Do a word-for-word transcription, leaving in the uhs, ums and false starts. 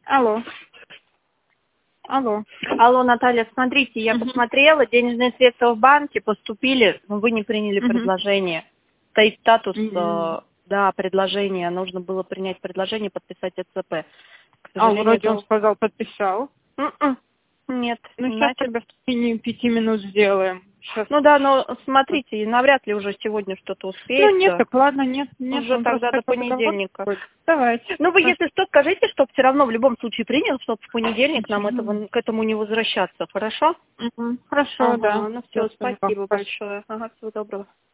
Алло. Алло. Алло, Наталья, смотрите, я Мгм. посмотрела, денежные средства в банке поступили, но вы не приняли Мгм. предложение. Стоит статус, М. э, да, предложение, нужно было принять предложение, подписать СЦП. К А, сожалению, вроде он этого... сказал, подписал. М-м. Нет, Ну, сейчас значит... тогда в течение пяти минут сделаем. Сейчас. Ну да, но смотрите, навряд ли уже сегодня что-то Ну, нет, успеется. так ладно, нет, нет, Уже он просто тогда до хотел договор. понедельника. Ой, давайте. Ну, вы, Хорошо. если что, скажите, чтобы все равно в любом случае принял, чтобы в понедельник нам Мгм. этого, к этому не возвращаться, хорошо? Мгм. Хорошо, да. Ага, ну Я все, поняла. спасибо Хорошо. большое. Ага, всего доброго.